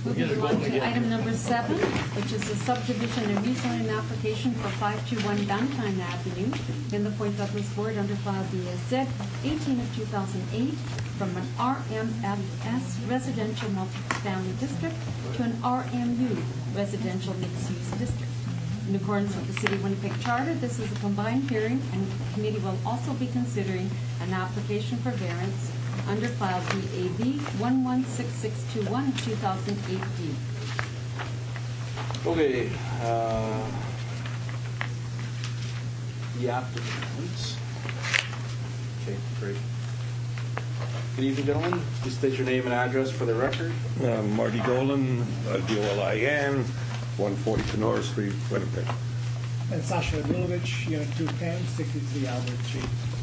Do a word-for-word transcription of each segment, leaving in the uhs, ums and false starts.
Moving on to item number seven, which is a subdivision and rezoning application for five two one Downtown Avenue in the Point Douglas Ward under file D S Z eighteen of two thousand eight from an R M L S residential multifamily district to an R M U residential mixed-use district. In accordance with the City of Winnipeg Charter, this is a combined hearing, and the committee will also be considering an application for variance under file D A B one one six six two one two thousand eight D. Okay. Uh, the applicants. Okay, great. Good evening, gentlemen. Please state your name and address for the record. Uh, Marty Dolan, uh, D O L I N, one forty Kenora Street, Winnipeg. And Sasha Milovich, Unit two ten, sixty-three Albert Street.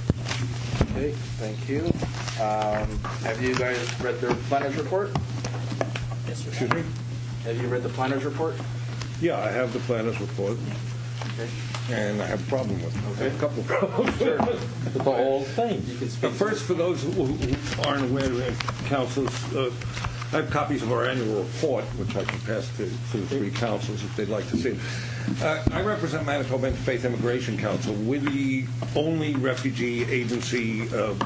Okay, thank you. Um, have you guys read the planner's report? Yes, sir. Excuse me? Have you read the planner's report? Yeah, I have the planner's report, Okay. and I have a problem with it. Okay. I have a couple of problems. Sure. The whole thing. You can Uh, speak. First, for those who, who aren't aware, uh, councils, uh, I have copies of our annual report, which I can pass to, to the three councils if they'd like to see it. Uh, I represent Manitoba Interfaith Immigration Council. We're the only refugee agency uh,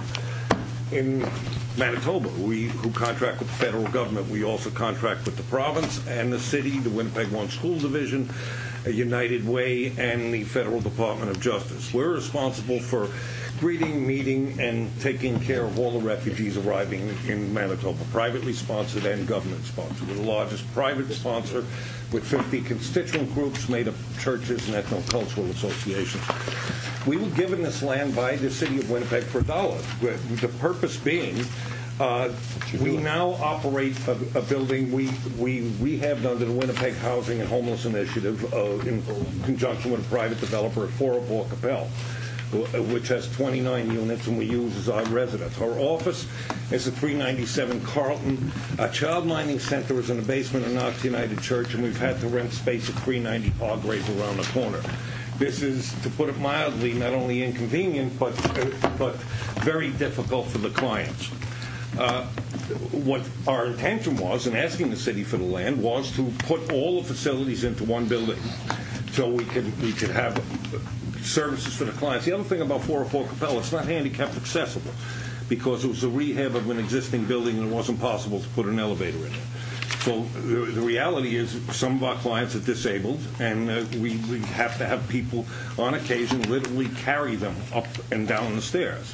in Manitoba. We who contract with the federal government. We also contract with the province and the city, the Winnipeg One School Division, uh, United Way, and the Federal Department of Justice. We're responsible for greeting, meeting, and taking care of all the refugees arriving in Manitoba, privately sponsored and government sponsored. We're the largest private sponsor with fifty constituent groups made up of churches and ethno-cultural associations. We were given this land by the city of Winnipeg for a dollar. The purpose being, uh, we now operate a, a building we we rehabbed under the Winnipeg Housing and Homeless Initiative uh, in conjunction with a private developer at four oh four Capel, which has twenty-nine units, and we use as our residence. Our office is at three ninety-seven Carlton. Our child minding center is in the basement of Knox United Church, and we've had to rent space at three ninety Hargrave around the corner. This is, to put it mildly, not only inconvenient, but uh, but very difficult for the clients. Uh, what our intention was in asking the city for the land was to put all the facilities into one building, so we could we could have services for the clients. The other thing about four oh four Capel, it's not handicapped accessible because it was a rehab of an existing building and it wasn't possible to put an elevator in it. So the, the reality is some of our clients are disabled, and uh, we, we have to have people on occasion literally carry them up and down the stairs.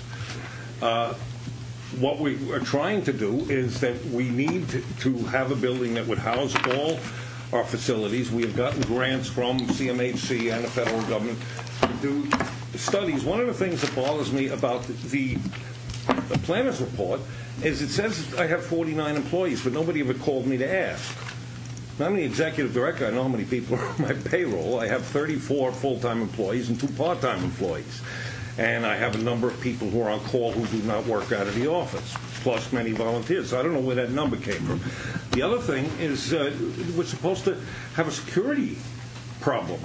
Uh, what we are trying to do is that we need to, to have a building that would house all our facilities. We have gotten grants from C M H C and the federal government to do studies. One of the things that bothers me about the, the planner's report is it says I have forty-nine employees, but nobody ever called me to ask. Now, I'm the executive director. I know how many people are on my payroll. I have thirty-four full-time employees and two part-time employees. And I have a number of people who are on call who do not work out of the office, plus many volunteers. So I don't know where that number came from. The other thing is uh, we're supposed to have a security problem.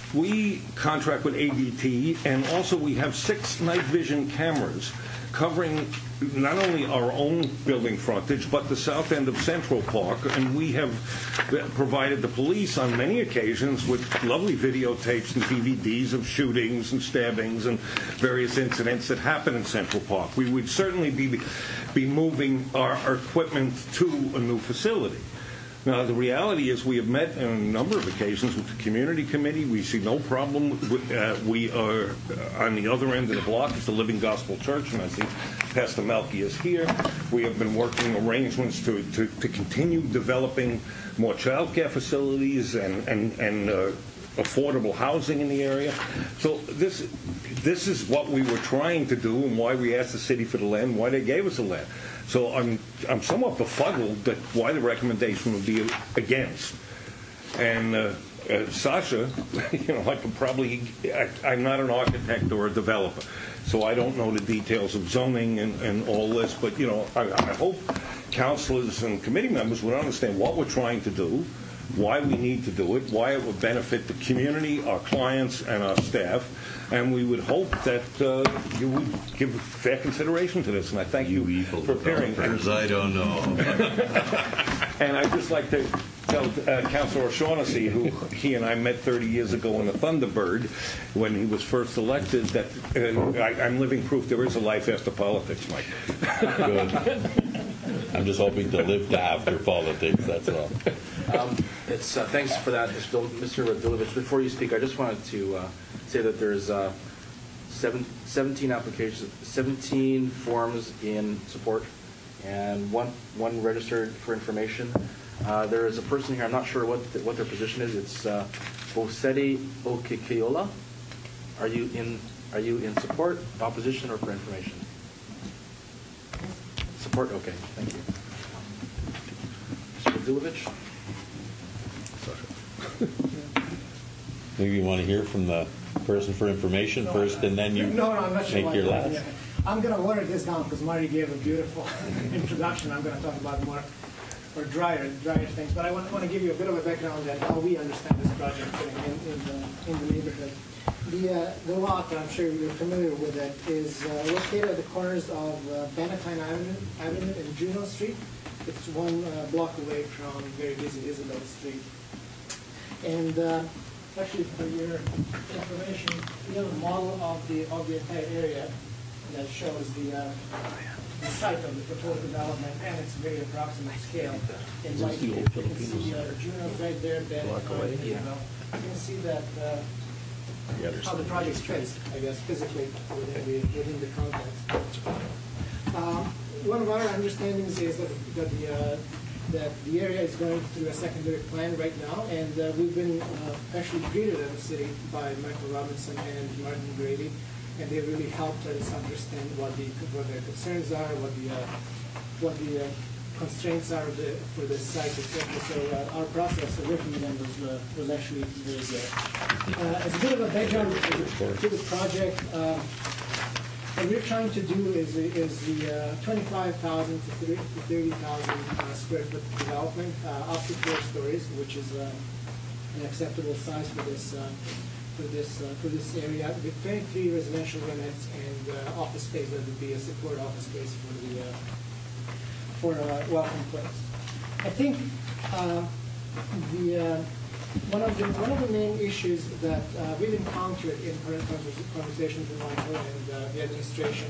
We contract with A D T, and also we have six night vision cameras covering not only our own building frontage, but the south end of Central Park, and we have provided the police on many occasions with lovely videotapes and D V Ds of shootings and stabbings and various incidents that happen in Central Park. We would certainly be, be moving our, our equipment to a new facility. Now, the reality is we have met on a number of occasions with the community committee. We see no problem. With, uh, we are uh, on the other end of the block is the Living Gospel Church, and I think Pastor Melky is here. We have been working arrangements to, to, to continue developing more child care facilities and, and, and uh, affordable housing in the area. So this this is what we were trying to do and why we asked the city for the land, why they gave us the land. So I'm I'm somewhat befuddled that why the recommendation would be against. And uh, uh, Sasha, you know, I could probably I, I'm not an architect or a developer, so I don't know the details of zoning and, and all this. But you know, I, I hope councilors and committee members would understand what we're trying to do, why we need to do it, why it would benefit the community, our clients, and our staff. And we would hope that uh, you would give fair consideration to this. And I thank you, You evil for appearing. developers, I don't know. And I'd just like to tell uh, Councilor O'Shaughnessy, who he and I met thirty years ago in the Thunderbird when he was first elected, that uh, I, I'm living proof there is a life after politics, Mike. Good. I'm just hoping to live to after politics, that's all. Um, it's, uh, thanks for that, Mister Radulovich. Before you speak, I just wanted to uh, say that there's uh, seven, seventeen applications, seventeen forms in support, and one one registered for information. Uh, there is a person here, I'm not sure what the, what their position is. It's uh, Bosetti Okikeola. Are you in Are you in support, opposition, or for information? Support. Okay, thank you. Mister Radulovich. Maybe you want to hear from the person for information No, first, and then you no, no, I'm not sure make why. your last. Yeah. I'm going to water this down because Marty gave a beautiful introduction. I'm going to talk about more or drier, drier things. But I want, want to give you a bit of a background on how we understand this project fitting in, in, the, in the neighborhood. The, uh, the lot, I'm sure you're familiar with it, is uh, located at the corners of uh, Bannatyne Avenue, Avenue and Juno Street. It's one uh, block away from very busy Isabel Street. And uh, actually, for your information, we have a model of the of the entire area that shows the, uh, the site of the proposed development and its very approximate scale. In light, you can see uh, Juno's right there, Bannatyne, Isabel. You can see that. Uh, how the project fits, I guess, physically within the, within the context. Um, one of our understandings is that, that, the, uh, that the area is going through a secondary plan right now, and uh, we've been uh, actually greeted at the city by Michael Robinson and Martin Grady, and they really helped us understand what the what their concerns are, what the uh, what the uh, constraints are of the, for the site, et cetera. So uh, our process of working with them was, uh, was actually very good. Uh, as a bit of a background to the project, uh, what we're trying to do is, is the uh, twenty-five thousand to thirty thousand uh, square foot development, uh, up to four stories, which is uh, an acceptable size for this uh, for this uh, for this area, with twenty-three residential units and uh, office space that would be a support office space for the uh, for a welcome place. I think uh, the uh, one of the one of the main issues that uh, we've encountered in current conversations with Michael and uh, the administration,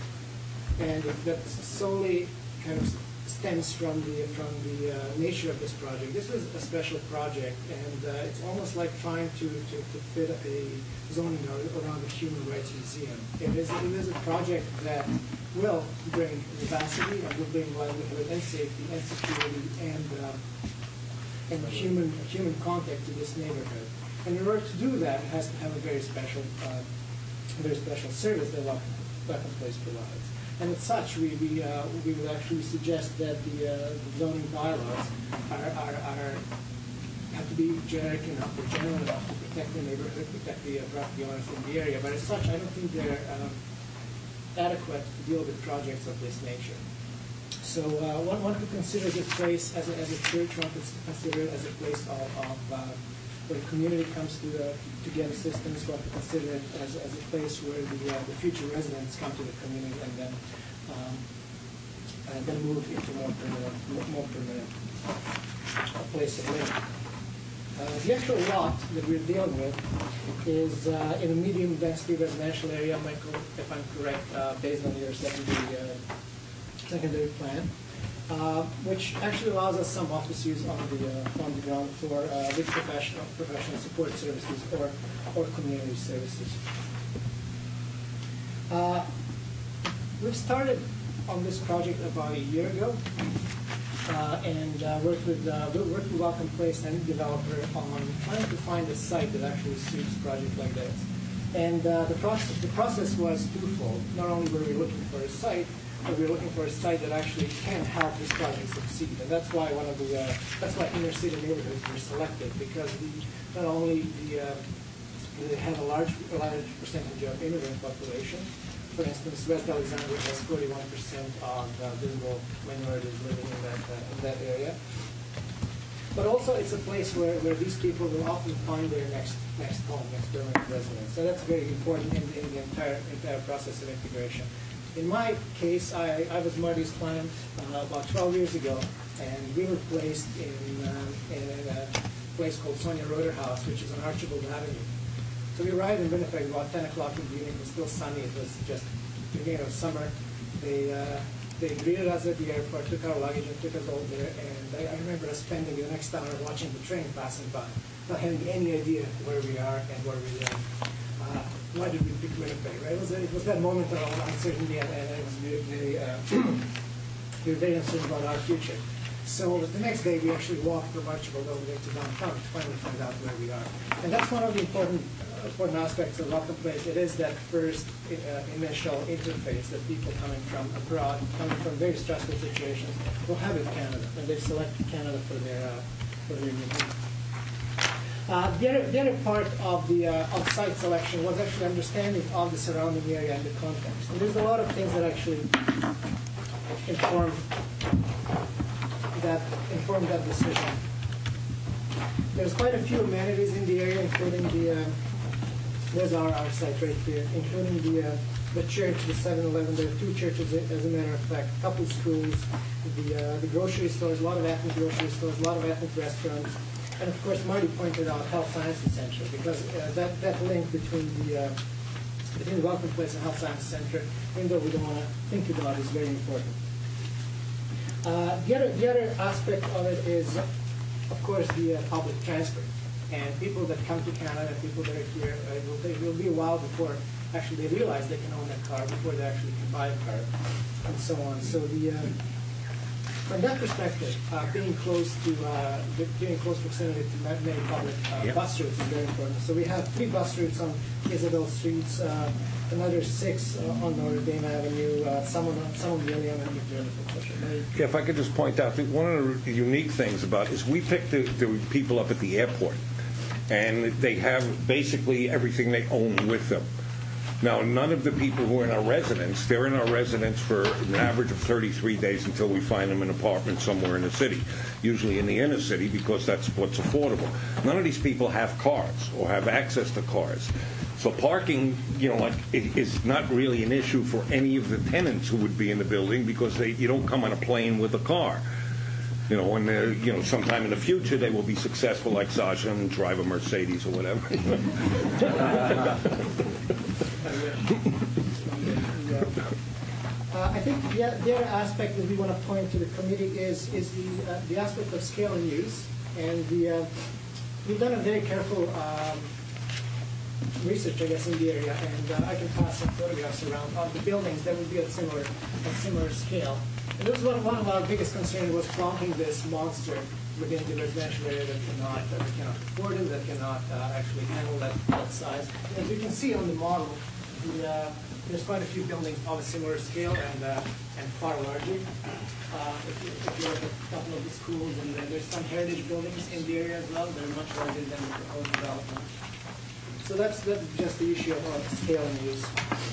and that solely kind of stems from the from the uh, nature of this project. This is a special project, and uh, it's almost like trying to, to, to fit a zoning around a human rights museum. It is it is a project that will bring vivacity and will bring livelihood and safety and security and uh, and human human contact to this neighborhood. And in order to do that, it has to have a very special uh, very special service that Welcome Place provides. And as such, we we, uh, we would actually suggest that the, uh, the zoning bylaws are, are, are have to be generic enough or general enough to protect the neighborhood, protect the uh, property owners in the area. But as such, I don't think they're um, adequate to deal with projects of this nature. So uh, one, one could consider this place as a, as a church. One could consider it as a place of, of uh, where the community comes to uh, to get assistance. One could consider it as, as a place where the, uh, the future residents come to the community and then um, and then move into more permanent, more permanent uh, place of living. Uh, the actual lot that we're dealing with is uh, in a medium density residential area, Michael, if I'm correct, uh, based on your secondary uh, secondary plan, uh, which actually allows us some office use on the uh, on the ground floor uh, with professional professional support services or or community services. Uh, we've started on this project about a year ago. Uh, and uh, worked with uh, worked with Welcome Place and the developer on trying to find a site that actually suits a project like this. And uh, the process the process was twofold. Not only were we looking for a site, but we were looking for a site that actually can help this project succeed. And that's why one of the uh, that's why inner city neighborhoods were selected, because the, not only the uh, they have a large a large percentage of immigrant population. For instance, West Alexandria has forty-one percent of uh, visible minorities living in that uh, in that area. But also, it's a place where, where these people will often find their next next home, next permanent residence. So that's very important in, in the entire entire process of integration. In my case, I, I was Marty's client uh, about twelve years ago, And we were placed in, um, in a place called Sonia Roeder House, which is on Archibald Avenue. So we arrived in Winnipeg about ten o'clock in the evening. It was still sunny. It was just the beginning of summer. They uh, they greeted us at the airport, took our luggage, and took us all there. And I, I remember us spending the next hour watching the train passing by, not having any idea where we are and where we live. Uh, why did we pick Winnipeg? Right? It was it was that moment of uncertainty, and, and it was very, very uh, we were very uncertain about our future. So the next day, we actually walked from Archibald over there to downtown to finally find out where we are. And that's one of the important uh, important aspects of Welcome Place. It is that first uh, initial interface that people coming from abroad, coming from very stressful situations, will have with Canada, and they've selected Canada for their uh, for their new home. Uh, the, other, the other part of the uh, of site selection was actually understanding of the surrounding area and the context. And there's a lot of things that actually inform that inform that decision. There's quite a few amenities in the area, including the uh, there's our, our site right here, including the uh, the church, the seven eleven. There are two churches, as a matter of fact, a couple schools, the uh, the grocery stores, a lot of ethnic grocery stores, a lot of ethnic restaurants, and of course, Marty pointed out Health Sciences Center, because uh, that that link between the uh, between the Welcome Place and Health Sciences Center, even though we don't want to think about it, is very important. Uh, the other the other aspect of it is, of course, the uh, public transport. And people that come to Canada, people that are here, uh, it, will take, it will be a while before actually they realize they can own a car, before they actually can buy a car, and so on. So the uh, from that perspective, uh, being close to uh, being close proximity to many public uh, yep. bus routes is very important. So we have three bus routes on Isabel Streets, uh, another six uh, on Notre Dame Avenue, uh, some on some on William and McDermott. Yeah, if I could just point out that one of the unique things about it is we picked the, the people up at the airport, and they have basically everything they own with them. Now, none of the people who are in our residence, they're in our residence for an average of thirty-three days until we find them an apartment somewhere in the city, usually in the inner city, because that's what's affordable. None of these people have cars or have access to cars. So parking, you know, like, is not really an issue for any of the tenants who would be in the building, because they, you don't come on a plane with a car. You know, and uh, you know, sometime in the future they will be successful like Sasha and drive a Mercedes or whatever. Uh, I think the, the other aspect that we want to point to the committee is is the uh, the aspect of scale and use, and the uh, we've done a very careful um, research, I guess, in the area, and uh, I can pass some photographs around of the buildings that would be at similar at similar scale. And this was one, one of our biggest concerns was plonking this monster within the residential area that cannot that cannot afford it, that cannot uh, actually handle that, that size. And as you can see on the model, the, uh, there's quite a few buildings of a similar scale and uh, and far larger. Uh, if, you, if you look at a couple of the schools, and uh, there's some heritage buildings in the area as well. They're much larger than the proposed development. So that's that's just the issue of uh, scale and use.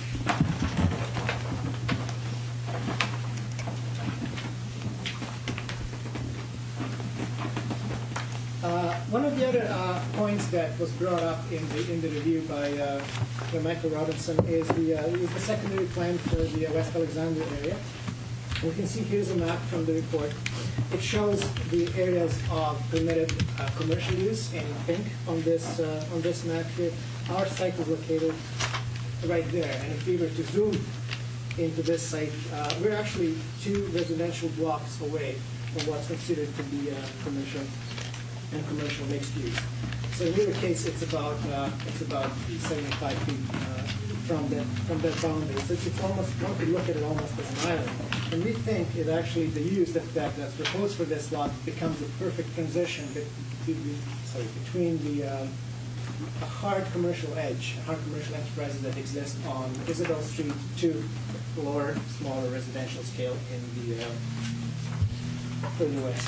Uh, one of the other uh, points that was brought up in the in the review by, uh, by Michael Robinson is the uh, is the secondary plan for the uh, West Alexandria area. You can see here's a map from the report. It shows the areas of permitted uh, commercial use in pink on this uh, on this map here. Our site is located right there, and if we were to zoom into this site, uh, we're actually two residential blocks away from what's considered to be uh, commercial and commercial mixed use. So in either case, it's about uh, it's about seventy-five feet uh, from that from that boundary. So it's almost, one could look at it almost as an island. And we think it actually the use that, that that's proposed for this lot becomes a perfect transition be, be, be, sorry, between the uh, a hard commercial edge, hard commercial enterprises that exist on Isabel Street to lower, smaller residential scale in the uh, further west.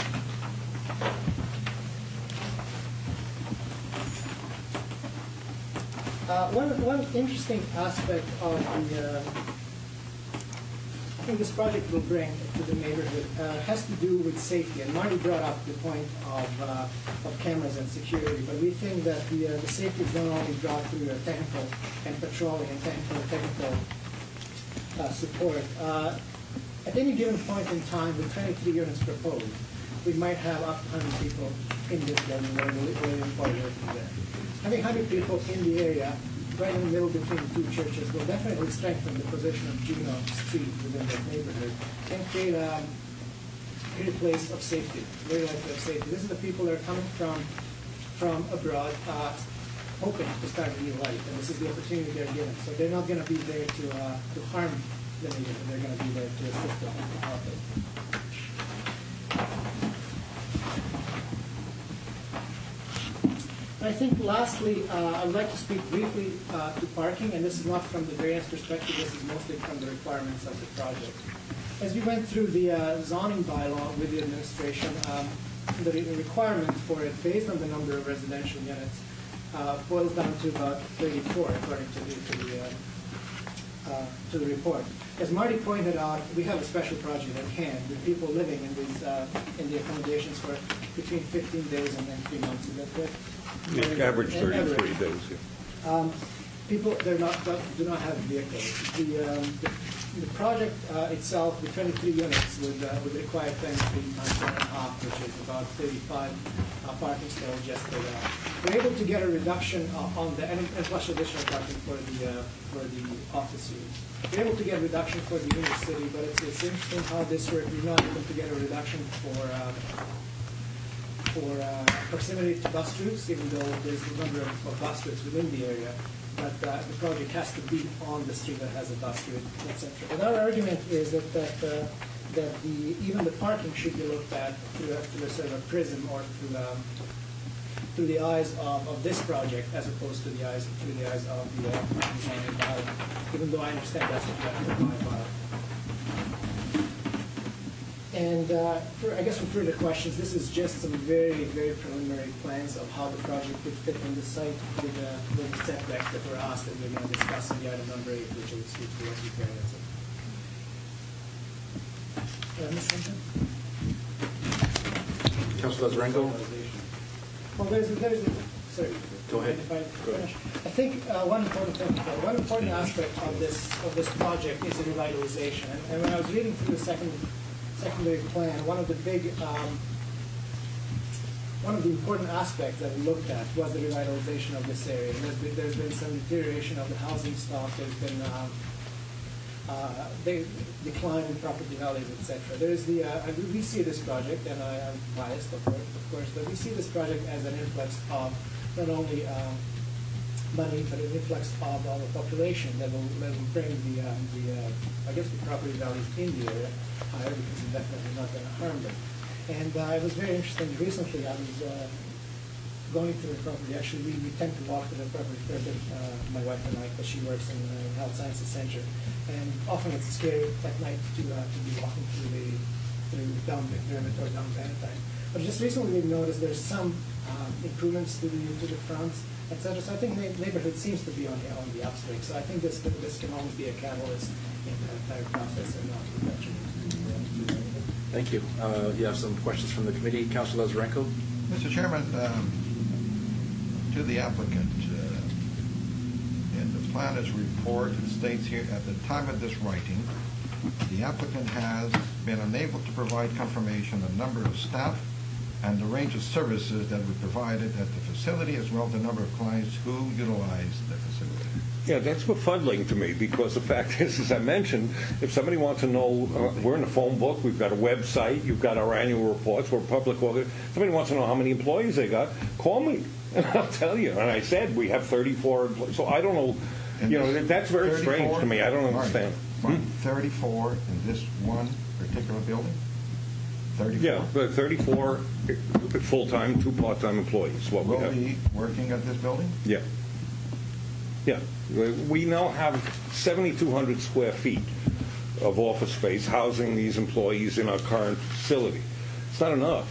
Uh, one, one interesting aspect of the, uh, I think this project will bring to the neighborhood uh, has to do with safety. And Marty brought up the point of, uh, of cameras and security, but we think that the, uh, the safety is not only brought through uh, technical and patrolling and technical, technical uh, support. Uh, at any given point in time, with twenty-three units proposed, we might have up to one hundred people in this building where we where we are working there. Having one hundred people in the area, right in the middle between the two churches, will definitely strengthen the position of Juno Street within that neighborhood and create a, create a place of safety, very likely of safety. This is the people that are coming from from abroad, uh, hoping to start a new life, and this is the opportunity they're given. So they're not going to be there to uh, to harm the neighborhood. They're going to be there to assist them, to help them. I think lastly, uh, I would like to speak briefly uh, to parking, and this is not from the variance perspective, this is mostly from the requirements of the project. As we went through the uh, zoning bylaw with the administration, um, the re requirement for it, based on the number of residential units, uh, boils down to about thirty-four, according to the, to the, uh, uh, to the report. As Marty pointed out, we have a special project at hand with people living in these uh, in the accommodations for between fifteen days and then three months. Is that correct? Yeah, average thirty-three days. Yeah. Um, people, they're not do not have vehicles. The um, the, the project uh, itself, the twenty-three units, would uh, would require twenty-three times one and a half, which is about thirty-five uh, parking stalls just for that. We're able to get a reduction uh, on the and, and plus additional parking for the uh, for the office use. We're able to get a reduction for the inner city, but it's, it's interesting how this works. We're not able to get a reduction for. Um, for uh, proximity to bus routes, even though there's a number of, of bus routes within the area, but uh, the project has to be on the street that has a bus route, et cetera. And our argument is that that, uh, that the even the parking should be looked at through a, through a sort of a prism or through um, through the eyes of, of this project as opposed to the eyes through the eyes of the uh, zoning bylaw. Even though I understand that's what you have to buy about. And uh, for, I guess for further questions, this is just some very, very preliminary plans of how the project would fit on the site with, uh, with the setbacks that were asked that we're going to discuss in the item number eight, which will speak to what we carry. Did I miss something? Councilor Lazarenko? Well, there's a, there's a, sorry. Go ahead. If I, Go ahead. I think uh, one important thing, uh, one important aspect of this of this project is the revitalization. And, and when I was reading through the second secondary plan, one of the big, um, one of the important aspects that we looked at was the revitalization of this area. There's been, there's been some deterioration of the housing stock. There's been um, uh, they, decline in property values, et cetera. There is the uh, we see this project, and I am biased, of course, of course, but we see this project as an influx of not only um, money, but an influx of, of a population that will, that will bring the, um, the uh, I guess, the property values in the area higher, because it's definitely not going to harm them. And uh, it was very interesting. Recently, I was uh, going to the property. Actually, we, we tend to walk to the property fair bit, uh, my wife and I, because she works in the uh, Health Sciences Center. And often it's scary at night to, uh, to be walking through the through down during the down Valentine. But just recently, we've noticed there's some um, improvements to the to the fronts, et cetera. So I think the neighborhood seems to be on the on the upswing. So I think this this can only be a catalyst in the entire process and not eventually. Thank you. Uh, you have some questions from the committee. Councilor Lazarenko? Mister Chairman, um, to the applicant, uh, in the planner's report, it states here, at the time of this writing, the applicant has been unable to provide confirmation of the number of staff and the range of services that were provided at the facility, as well as the number of clients who utilize the facility. Yeah, that's befuddling to me, because the fact is, as I mentioned, if somebody wants to know, uh, we're in the phone book, we've got a website, you've got our annual reports, we're a public organ. Somebody wants to know how many employees they got, call me, and I'll tell you. And I said we have thirty-four employees, so I don't know, you know, that's very strange to me. I don't understand. Right. Hmm? thirty-four in this one particular building? thirty-four? Yeah, but thirty-four full-time, two part-time employees, what we Will have. be working at this building? Yeah. Yeah. We now have seventy-two hundred square feet of office space housing these employees in our current facility. It's not enough.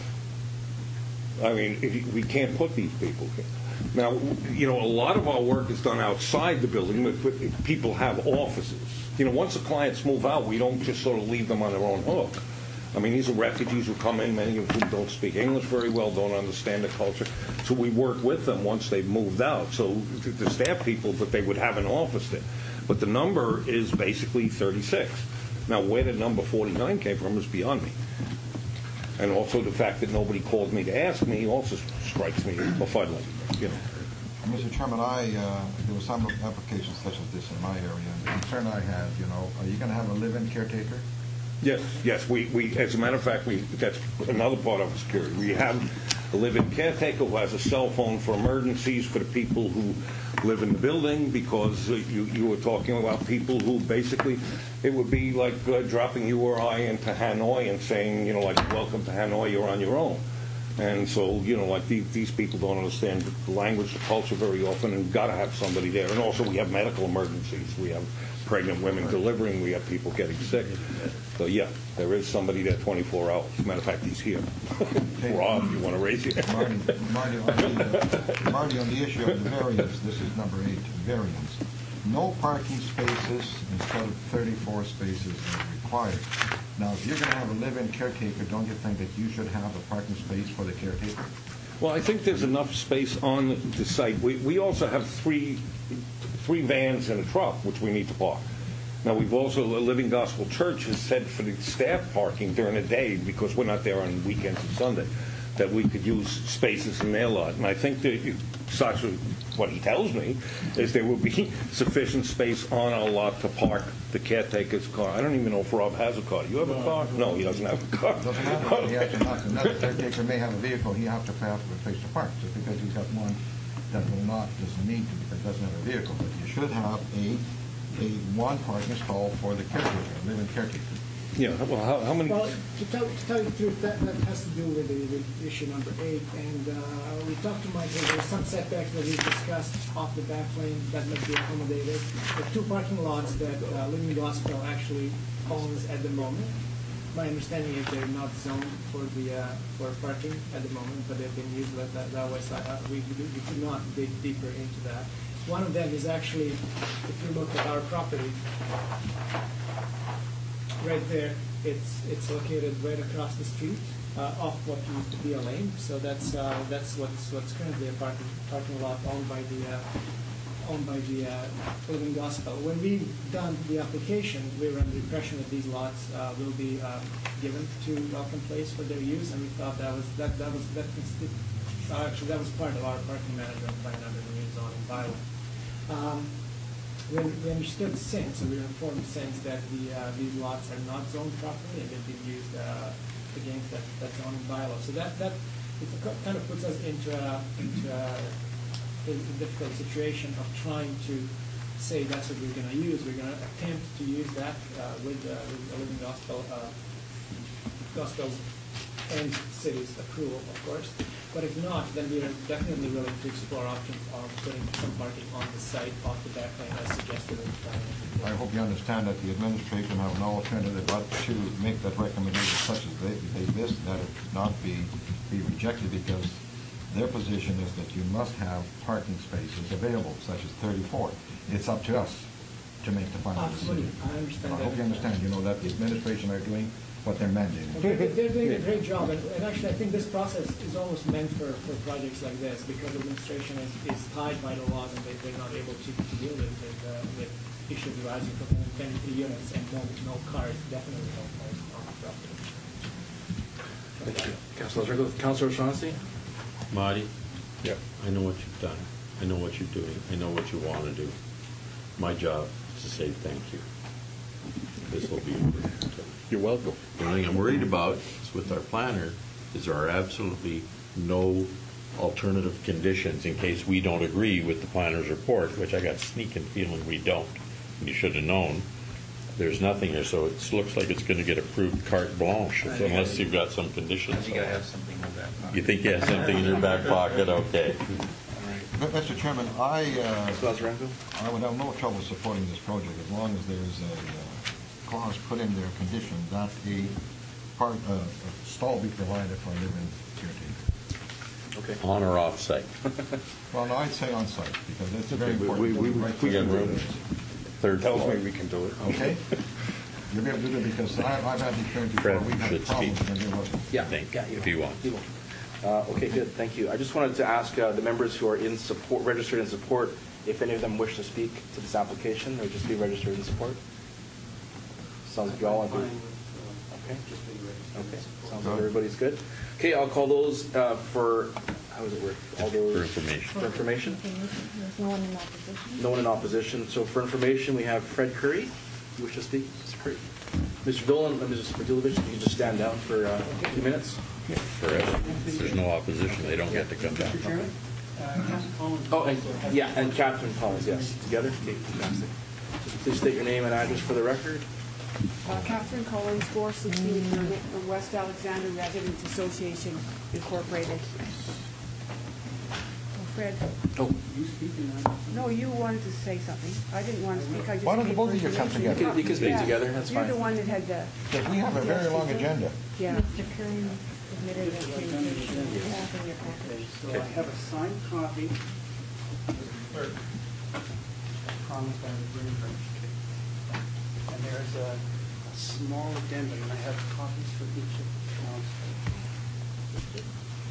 I mean, if we can't put these people here. Now, you know, a lot of our work is done outside the building, but, but people have offices. You know, once the clients move out, we don't just sort of leave them on their own hook. I mean, these are refugees who come in, many of whom don't speak English very well, don't understand the culture. So we work with them once they've moved out. So the staff people, but they would have an office there. But the number is basically thirty-six. Now, where the number forty-nine came from is beyond me. And also the fact that nobody called me to ask me also strikes me as befuddling, you know. Mister Chairman, I, uh, there were some applications such as this in my area, and the concern I had, you know, are you going to have a live-in caretaker? Yes, yes. We, we, as a matter of fact, we that's another part of our security. We have a live-in caretaker who has a cell phone for emergencies for the people who live in the building, because uh, you, you were talking about people who basically, it would be like uh, dropping you or I into Hanoi and saying, you know, like, welcome to Hanoi, you're on your own. And so, you know, like these, these people don't understand the language, the culture very often, and got to have somebody there. And also we have medical emergencies. We have pregnant women delivering. We have people getting sick. So, yeah, there is somebody there twenty-four hours. As a matter of fact, he's here. Rob, you want to raise your hand? Marty, Marty, on the, uh, Marty, on the issue of the variance, this is number eight, variance. No parking spaces instead of thirty-four spaces is required. Now, if you're going to have a live-in caretaker, don't you think that you should have a parking space for the caretaker? Well, I think there's enough space on the site. We, we also have three three vans and a truck, which we need to park. Now, we've also, Living Gospel Church has said for the staff parking during the day, because we're not there on weekends and Sunday, that we could use spaces in their lot. And I think that, such what he tells me, is there will be sufficient space on our lot to park the caretaker's car. I don't even know if Rob has a car. Do you have a car? No, he doesn't have a car. Doesn't have it. He has to not. Another caretaker may have a vehicle. He has to have a place to park. Just because he's got one that will not, doesn't need to, because he doesn't have a vehicle. But you should have a a one parking stall for the caretaker, a living caretaker. Yeah, well, how, how many? Well, to tell, to tell you the truth, that, that has to do with, the, with issue number eight. And uh, we talked to Michael. There's some setbacks that we discussed off the back lane that must be accommodated. The two parking lots that uh, Living Gospel actually owns at the moment. My understanding is they're not zoned for the uh, for parking at the moment, but they've been used that, that, that way. So uh, we, we, we could not dig deeper into that. One of them is actually, if you look at our property, right there, it's it's located right across the street uh, off what used to be a lane. So that's uh, that's what's what's currently a parking parking lot owned by the uh, owned by the uh, Living Gospel. When we done the application, we were under the impression that these lots uh, will be uh, given to Welcome Place for their use, and we thought that was that that was that uh, actually that was part of our parking management plan under the new zoning bylaw. Um, We, we understood since, and we were informed since, that the uh, these lots are not zoned properly and they've been used uh, against that, that zoning bylaw. So that that it kind of puts us into a, into a, a difficult situation of trying to say that's what we're going to use. We're going to attempt to use that uh, with, uh, with the Living Gospel, uh, Gospel and city's approval, of course. But if not, then we are definitely willing to explore options of putting some parking on the site off the back lane as suggested in the plan. I hope you understand that the administration have no alternative but to make that recommendation such as they, they this, that it not be, be rejected, because their position is that you must have parking spaces available, such as thirty-four. It's up to us to make the final Absolutely. decision. I understand I that. hope you understand, you know, that the administration are doing what they're mandating. They're, they're doing a great job, and, and actually I think this process is almost meant for, for projects like this, because administration is, is tied by the laws and they, they're not able to, to deal with, with, uh, with issues arising from twenty-three units and no, no cars, definitely no cars on the property. Thank you. Councilor Zergo. Councilor Shaughnessy? Marty, Yeah. I know what you've done. I know what you're doing. I know what you want to do. My job is to say thank you. This will be important. You're welcome. The only thing I'm worried about is with our planner is there are absolutely no alternative conditions in case we don't agree with the planner's report, which I got a sneaking feeling we don't. And you should have known. There's nothing there, so it looks like it's going to get approved carte blanche, so unless you've got some conditions. You got to have something in that pocket. You think you have something in your back pocket? Okay. Mister Chairman, I, uh, Councilor Zarango? I would have no trouble supporting this project as long as there's a uh, clause put in their condition that a part, uh, a stall be provided for a living caretaker. Okay. On or off site? Well, no, I'd say on site, because it's very we- important. we- we- Right we to can the room. residents. Third Tells floor. me we can do it. Okay? You'll be able to do it, because I- I've had the experience before, Fred we've had should problems speak. when there wasn't. Yeah. Thank yeah, you, if you want. You will. Uh, okay, good. Thank you. I just wanted to ask uh, the members who are in support, registered in support, if any of them wish to speak to this application, or just be registered in support. Sounds like you all want to. Okay. Okay. Okay. Sounds like everybody's good. Okay, I'll call those uh, for, how does it work? All those For information. For information? There's no one in opposition. No one in opposition. So for information, we have Fred Curry. You wish to speak? Mister Curry. Mister Dolan, uh, Mister Radulovich, you can just stand down for uh, a few minutes. Forever. If there's no opposition, they don't get to come down. Mister Chairman, uh, Councilor Collins. Oh, and, yeah, and Catherine Collins, yes. Together? Okay, fantastic. Please state your name and address for the record. Uh, Catherine Collins, four sixteen Dermot from West Alexander Residents Association Incorporated. Oh, Fred, Oh, no, you wanted to say something. I didn't want to speak. I just Why don't came both for of you come information. together? You can- you can speak Yeah. together, that's You're fine. the one that had the, Because we have a very long agenda. yeah. Mister Curry submitted a presentation. You have in your package. So I have a signed copy. Promised I would bring her. And there's a, a small addendum, and I have copies for each of the councils.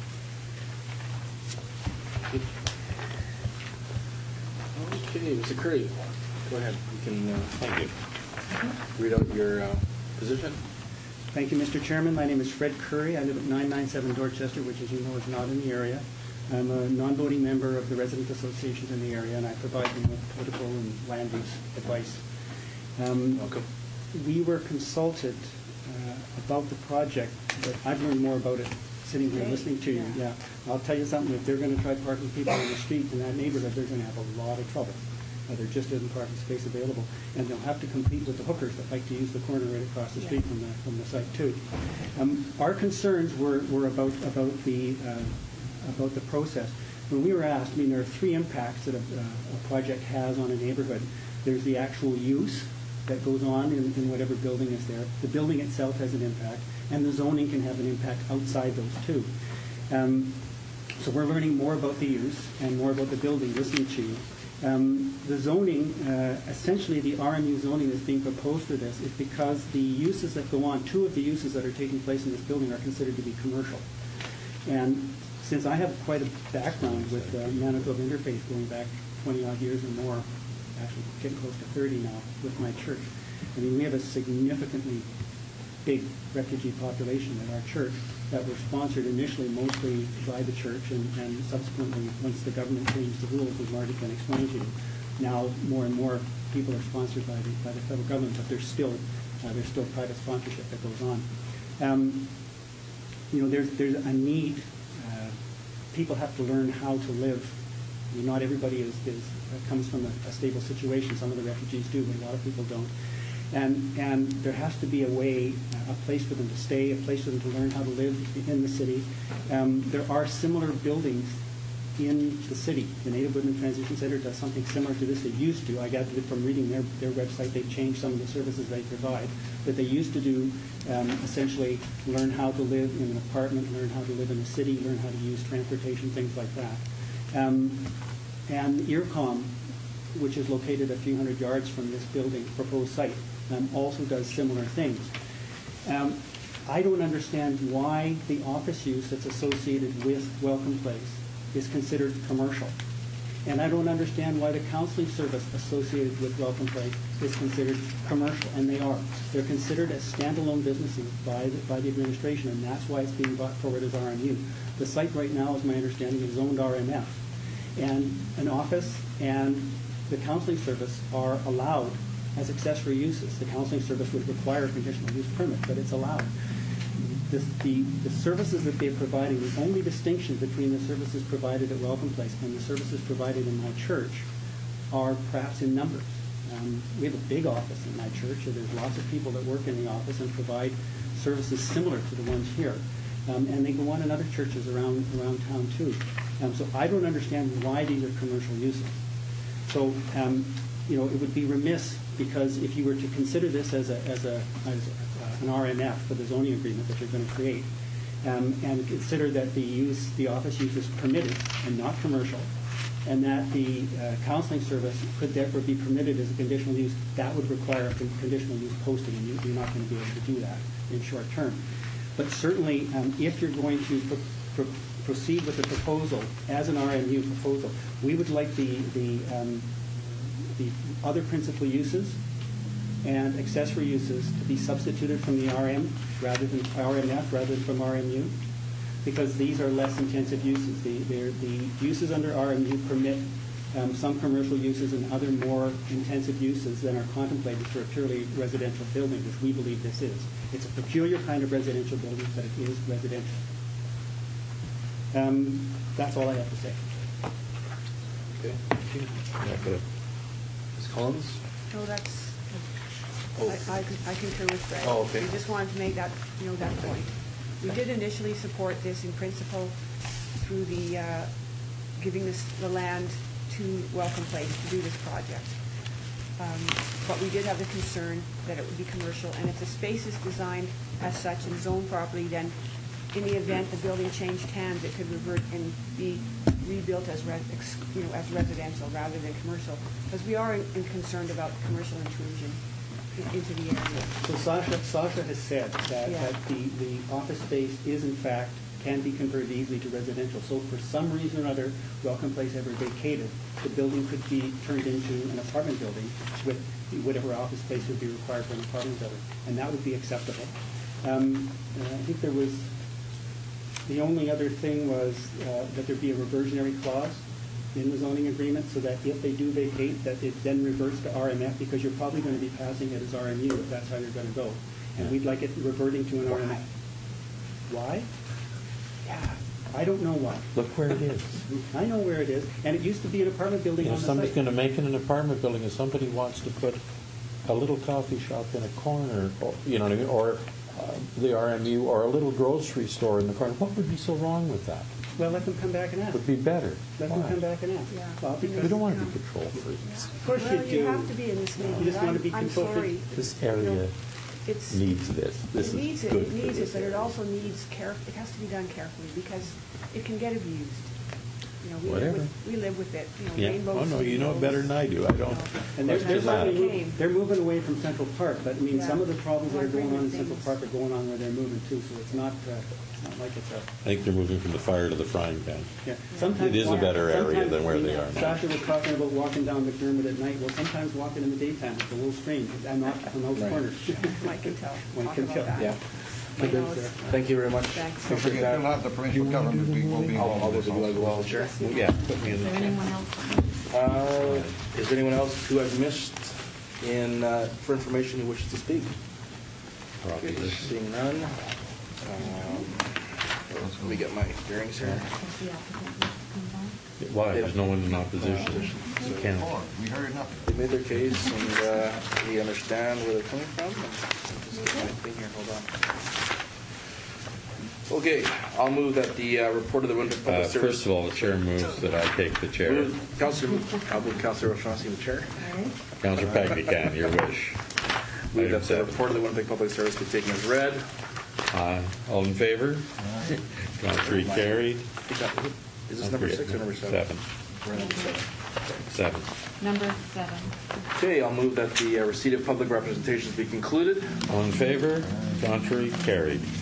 okay, Mister Curry, go ahead. You can uh, Thank you. read out your uh, position. Thank you, Mister Chairman. My name is Fred Curry. I live at nine ninety-seven Dorchester, which, as you know, is not in the area. I'm a non-voting member of the resident associations in the area, and I provide them with political and land use advice. Um, Welcome. we were consulted uh, about the project, but I've learned more about it sitting here listening to you. Yeah, I'll tell you something. If they're going to try parking people on the street in that neighborhood, they're going to have a lot of trouble. Uh, there just isn't parking space available, and they'll have to compete with the hookers that like to use the corner right across the street from the from the site too. Um, our concerns were, were about about the uh, about the process. When we were asked, I mean, there are three impacts that a, a project has on a neighborhood. There's the actual use that goes on in, in whatever building is there. The building itself has an impact, and the zoning can have an impact outside those two. Um, so we're learning more about the use and more about the building listening to you. Um, the zoning, uh, essentially the R M U zoning that's being proposed for this is because the uses that go on, two of the uses that are taking place in this building are considered to be commercial. And since I have quite a background with uh, Manitoba Interfaith going back twenty odd years or more, actually getting close to thirty now with my church, I mean, we have a significantly big refugee population at our church that were sponsored initially mostly by the church and, and subsequently, once the government changed the rules, as Marty can explain to you, now more and more people are sponsored by the, by the federal government, but there's still, uh, there's still private sponsorship that goes on. Um, you know, there's, there's a need. Uh, people have to learn how to live. I mean, not everybody is, is uh, comes from a, a stable situation. Some of the refugees do, but a lot of people don't. And, and there has to be a way, a place for them to stay, a place for them to learn how to live in the city. Um, there are similar buildings in the city. The Native Women Transition Center does something similar to this. They used to. I gathered it from reading their, their website. They've changed some of the services they provide. But they used to do um, essentially learn how to live in an apartment, learn how to live in a city, learn how to use transportation, things like that. Um, and IRCOM, which is located a few hundred yards from this building, proposed site, Um, also does similar things. Um, I don't understand why the office use that's associated with Welcome Place is considered commercial. And I don't understand why the counseling service associated with Welcome Place is considered commercial, and they are. They're considered as standalone businesses by the, by the administration, and that's why it's being brought forward as R M U. The site right now, as my understanding, is zoned R M F. And an office and the counseling service are allowed as accessory uses. The counseling service would require a conditional use permit, but it's allowed. The, the, the services that they're providing, the only distinction between the services provided at Welcome Place and the services provided in my church are perhaps in numbers. Um, we have a big office in my church, so there's lots of people that work in the office and provide services similar to the ones here. Um, and they go on in other churches around, around town too. Um, so I don't understand why these are commercial uses. So, um, you know, it would be remiss, because if you were to consider this as, a, as, a, as a, an R M F for the zoning agreement that you're going to create, um, and consider that the use, the office use is permitted and not commercial, and that the uh, counseling service could therefore be permitted as a conditional use, that would require a con- conditional use posting, and you, you're not going to be able to do that in short term. But certainly, um, if you're going to pro- pro- proceed with the proposal as an R M U proposal, we would like the, the um, the other principal uses and accessory uses to be substituted from the R M rather than R M F rather than from R M U, because these are less intensive uses. The, the uses under R M U permit um, some commercial uses and other more intensive uses than are contemplated for a purely residential building, which we believe this is. It's a peculiar kind of residential building, but it is residential. Um, that's all I have to say. Okay, thank you. Miz Collins? No, that's, Oh. I, I con- I concur with Fred. Oh, okay. We just wanted to make that, you know, that point. We did initially support this in principle through the, uh, giving this, the land to Welcome Place to do this project. Um, But we did have the concern that it would be commercial, and if the space is designed as such and zoned properly, then in the event the building changed hands, it could revert and be rebuilt as, res- ex- you know, as residential rather than commercial, because we are in- in concerned about commercial intrusion i- into the area. So Sasha, Sasha has said that, Yeah. that the, the office space is in fact, can be converted easily to residential. So for some reason or other, Welcome Place ever vacated, the building could be turned into an apartment building with whatever office space would be required for an apartment building, and that would be acceptable. Um, uh, I think there was, the only other thing was uh, that there be a reversionary clause in the zoning agreement, so that if they do vacate, that it then reverts to R M F, because you're probably going to be passing it as R M U if that's how you're going to go. And we'd like it reverting to an R M F. Why? Yeah, I don't know why. Look where it is. I know where it is, and it used to be an apartment building on If the somebody's site. going to make it an apartment building, and somebody wants to put a little coffee shop in a corner, or, you know what I mean, or uh, the R M U, or a little grocery store in the corner, what would be so wrong with that? Well, let them come back and ask. Would be better. Let them Why? come back and ask. Yeah. Well, because We don't want to be control freaks. of course Well, you do. you have to be in this neighborhood. You just want to be I'm- I'm control free. sorry. This You know, area It's, needs this. This it is needs it, good it for needs it, this but it area. also needs care, it has to be done carefully, because it can get abused. You know, we live Whatever. with, we live with it, you know, Yeah. rainbow. Oh, no, you know it better than I do. I don't. And they're, they're, That's why moving, we came. they're moving away from Central Park, but I mean, Yeah. some of the problems that are Wanna bring going on in the Central things. Park are going on where they're moving too, so it's not, uh, it's not like it's a, I think they're moving from the fire to the frying pan. yeah. Sometimes It is a walk- better area sometimes, than where I mean, they are now. Sasha was talking about walking down McDermott at night. Well, sometimes walking in the daytime, it's a little strange. I'm not on those Right. corners. Mike can tell. One Talk can about tell. that. Yeah. I know it's- Thank you very much. Thanks. Don't forget, you'll have the provincial government, we will be I'll, I'll involved go in to this you as also. well, Chair. Yeah, put me in Is the there anyone else? Uh, is there anyone else who I've missed in, uh, for information who wishes to speak? Okay, seeing none. Um, Let me get my bearings here. Has the applicant come by? Why? There's no one in opposition. You can't. We heard nothing. They made their case, and uh, we understand where they're coming from. Just get my thing here, hold on. Okay, I'll move that the uh, report of the Winnipeg Public Uh, Service. First of all, the chair moves that I take the chair. Move- Councillor, I'll move Councillor O'Shaughnessy in the chair. All right. Councillor Pagnican, your wish. Move Item that the seven. report of the Winnipeg Public Service be taken as read. Aye. All in favor? Contrary carried. Is this number six or number seven? Seven. We're on number seven. Seven. Number seven. Okay, I'll move that the uh, receipt of public representations be concluded. All in favor? Contrary carried.